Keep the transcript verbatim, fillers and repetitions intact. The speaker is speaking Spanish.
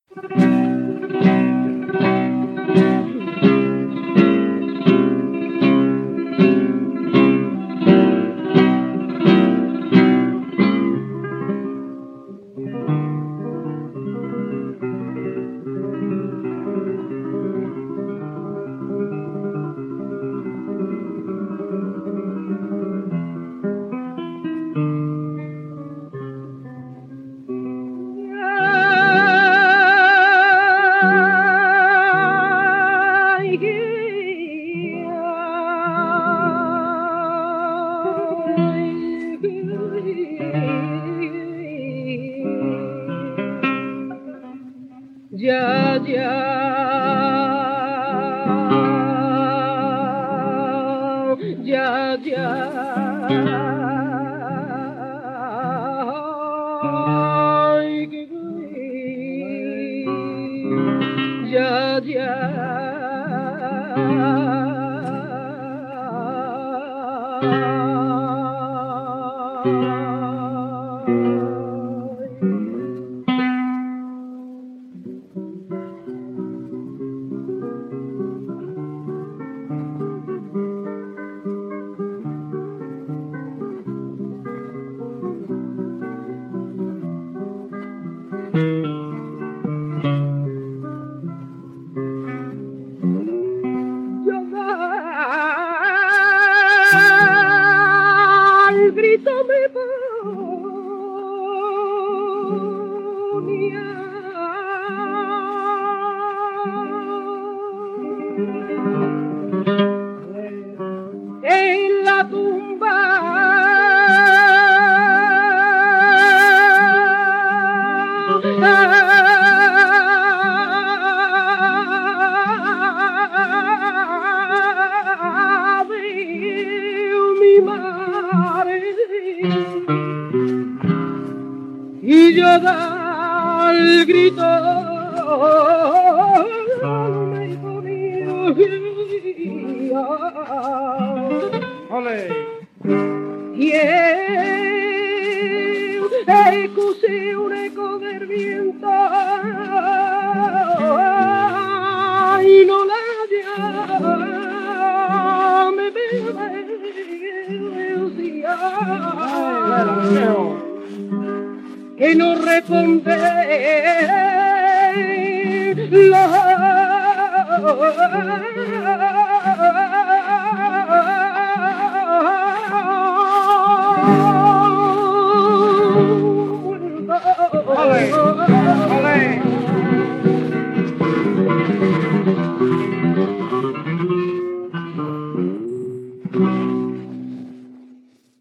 Ya, ya, ya, ya, ay, qué gris, ya, el grito me ponía en la tumba. Y yo da el grito me ponía ¡Ole! y el eco se un eco del viento y no la llame que no responde la